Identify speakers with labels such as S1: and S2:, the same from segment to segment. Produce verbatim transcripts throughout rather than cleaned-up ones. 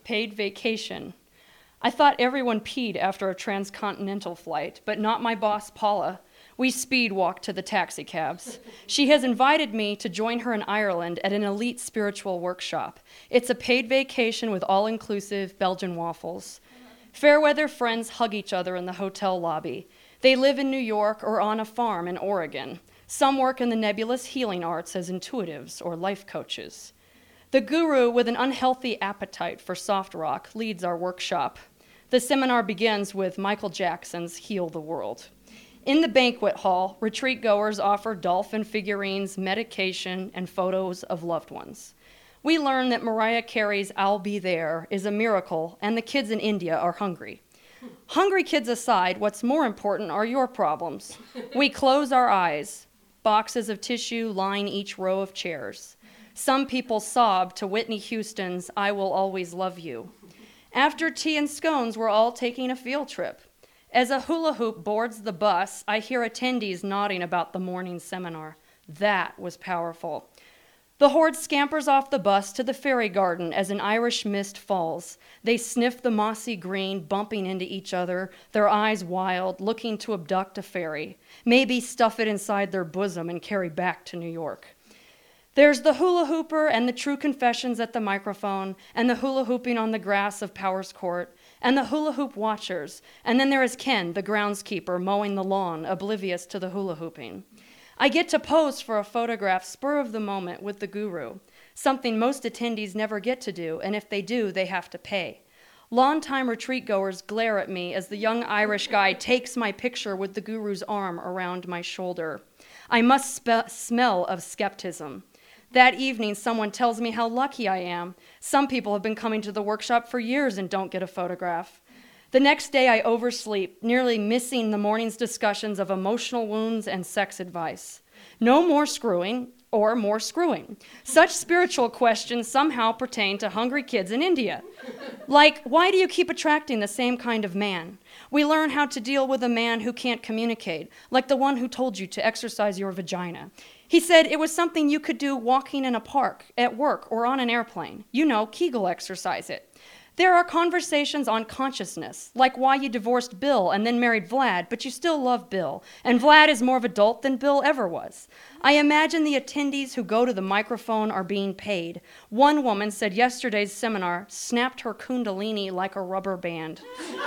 S1: paid vacation. I thought everyone peed after a transcontinental flight, but not my boss, Paula. We speed walked to the taxi cabs. She has invited me to join her in Ireland at an elite spiritual workshop. It's a paid vacation with all-inclusive Belgian waffles. Fairweather friends hug each other in the hotel lobby. They live in New York or on a farm in Oregon. Some work in the nebulous healing arts as intuitives or life coaches. The guru with an unhealthy appetite for soft rock leads our workshop. The seminar begins with Michael Jackson's Heal the World. In the banquet hall, retreat goers offer dolphin figurines, medication, and photos of loved ones. We learn that Mariah Carey's I'll Be There is a miracle, and the kids in India are hungry. Hungry kids aside, what's more important are your problems. We close our eyes. Boxes of tissue line each row of chairs. Some people sob to Whitney Houston's I Will Always Love You. After tea and scones, we're all taking a field trip. As a hula hoop boards the bus, I hear attendees nodding about the morning seminar. That was powerful. The horde scampers off the bus to the fairy garden as an Irish mist falls. They sniff the mossy green, bumping into each other, their eyes wild, looking to abduct a fairy, maybe stuff it inside their bosom and carry back to New York. There's the hula hooper and the true confessions at the microphone, and the hula hooping on the grass of Powers Court, and the hula hoop watchers, and then there is Ken, the groundskeeper, mowing the lawn, oblivious to the hula hooping. I get to pose for a photograph spur of the moment with the guru, something most attendees never get to do, and if they do, they have to pay. Long-time retreat goers glare at me as the young Irish guy takes my picture with the guru's arm around my shoulder. I must spe- smell of skepticism. That evening, someone tells me how lucky I am. Some people have been coming to the workshop for years and don't get a photograph. The next day, I oversleep, nearly missing the morning's discussions of emotional wounds and sex advice. No more screwing or more screwing. Such spiritual questions somehow pertain to hungry kids in India. Like, why do you keep attracting the same kind of man? We learn how to deal with a man who can't communicate, like the one who told you to exercise your vagina. He said it was something you could do walking in a park, at work, or on an airplane. You know, Kegel exercise it. There are conversations on consciousness, like why you divorced Bill and then married Vlad, but you still love Bill, and Vlad is more of an adult than Bill ever was. I imagine the attendees who go to the microphone are being paid. One woman said yesterday's seminar snapped her kundalini like a rubber band.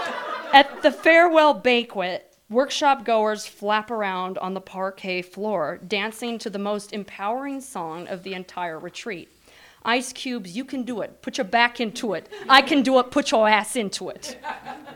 S1: At the farewell banquet, workshop goers flap around on the parquet floor, dancing to the most empowering song of the entire retreat. Ice Cube's You Can Do It, put your back into it. I can do it, put your ass into it.